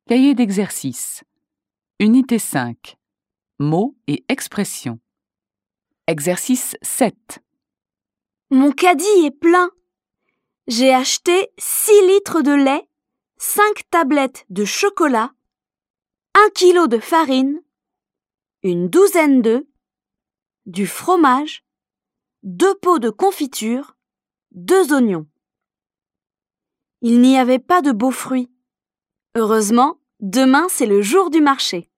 Cahier d'exercice. Unité 5. Mots et expressions. Exercice 7. Mon caddie est plein. J'ai acheté 6 litres de lait, 5 tablettes de chocolat, 1 kilo de farine, une douzaine d'œufs, du fromage, 2 pots de confiture, 2 oignons. Il n'y avait pas de beaux fruits. Heureusement, demain c'est le jour du marché.